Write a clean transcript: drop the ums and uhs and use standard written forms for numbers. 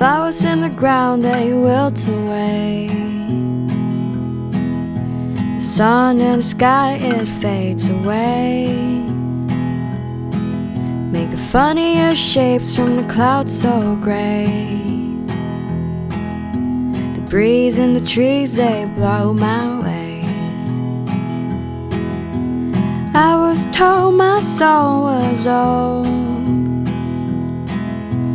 flowers in the ground, they wilt away. The sun in the sky, it fades away. Make the funniest shapes from the clouds so gray. The breeze in the trees, they blow my way. I was told my soul was old,